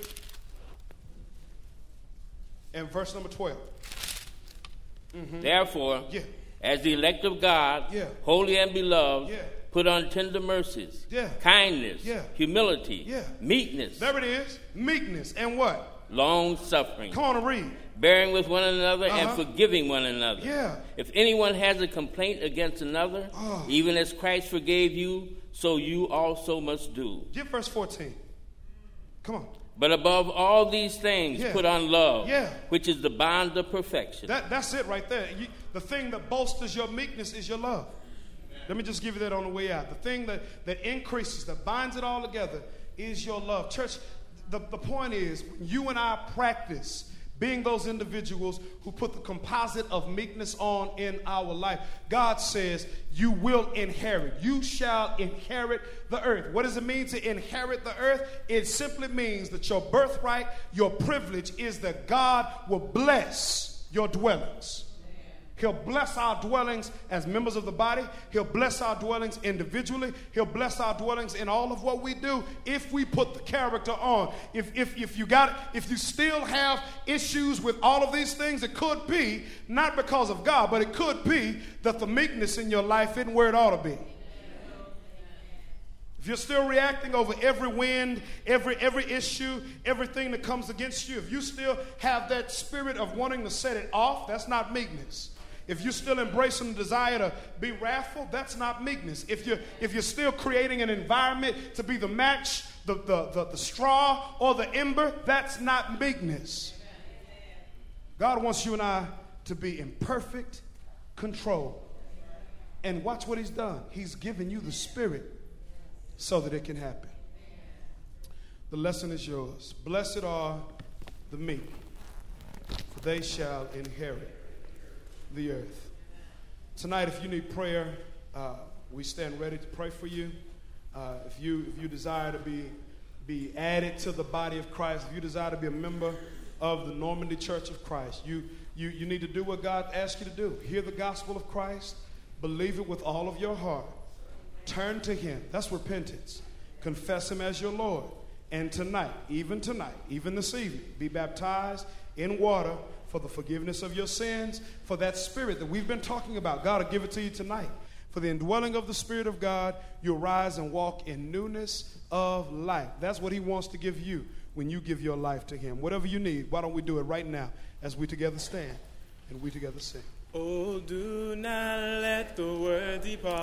C: and verse number twelve. Mm-hmm.
B: Therefore,
C: yeah.
B: as the elect of God,
C: yeah.
B: holy and beloved,
C: yeah.
B: put on tender mercies,
C: yeah.
B: kindness,
C: yeah.
B: humility,
C: yeah.
B: meekness.
C: There it is. Meekness and what?
B: Long suffering.
C: Come on and read.
B: Bearing with one another
C: uh-huh.
B: and forgiving one another.
C: Yeah.
B: If anyone has a complaint against another,
C: oh.
B: even as Christ forgave you, so you also must do.
C: Give verse fourteen. Come on.
B: But above all these things,
C: yeah.
B: put on love,
C: yeah.
B: which is the bond of perfection.
C: That, that's it right there. You, the thing that bolsters your meekness is your love. Let me just give you that on the way out. The thing that, that increases, that binds it all together is your love. Church, the, the point is, you and I practice being those individuals who put the composite of meekness on in our life. God says, you will inherit. You shall inherit the earth. What does it mean to inherit the earth? It simply means that your birthright, your privilege is that God will bless your dwellings. He'll bless our dwellings as members of the body. He'll bless our dwellings individually. He'll bless our dwellings in all of what we do if we put the character on. If, if, if you got, if you still have issues with all of these things, it could be not because of God, but it could be that the meekness in your life isn't where it ought to be. If you're still reacting over every wind, every every issue, everything that comes against you, if you still have that spirit of wanting to set it off, that's not meekness. If you're still embracing the desire to be wrathful, that's not meekness. If you're, if you're still creating an environment to be the match, the, the, the, the straw or the ember, that's not meekness. God wants you and I to be in perfect control. And watch what he's done. He's given you the Spirit so that it can happen. The lesson is yours. Blessed are the meek, for they shall inherit the earth. Tonight, if you need prayer, uh, we stand ready to pray for you. Uh, if you if you desire to be be added to the body of Christ, if you desire to be a member of the Normandy Church of Christ, you you you need to do what God asks you to do. Hear the gospel of Christ, believe it with all of your heart, turn to Him. That's repentance. Confess Him as your Lord. And tonight, even tonight, even this evening, be baptized in water for the forgiveness of your sins, for that spirit that we've been talking about. God will give it to you tonight. For the indwelling of the Spirit of God, you'll rise and walk in newness of life. That's what He wants to give you when you give your life to Him. Whatever you need, why don't we do it right now as we together stand and we together sing.
D: Oh, do not let the word depart.